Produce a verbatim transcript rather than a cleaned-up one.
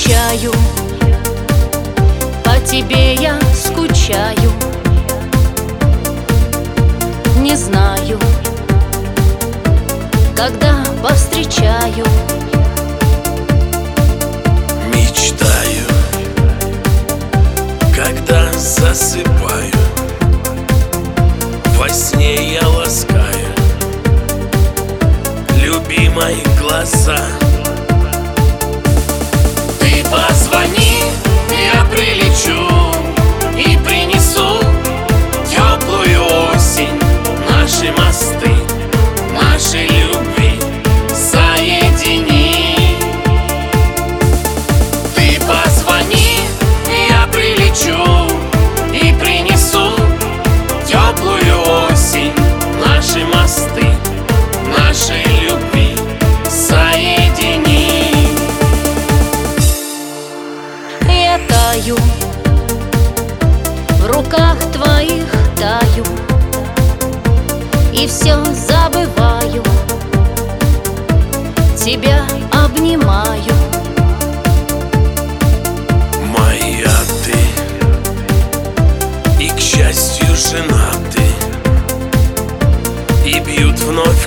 встречаю, по тебе я скучаю. Не знаю, когда повстречаю. Мечтаю, когда засыпаю, во сне я ласкаю любимые глаза. Ты позвони, я прилечу и принесу теплую осень. Наши мосты, наши любви соедини. Ты позвони, я прилечу и принесу теплую осень. Наши мосты, наши любви соедини. Я таю, в руках твоих таю, и все забываю, тебя обнимаю. Моя ты, и, к счастью, женаты, и бьют вновь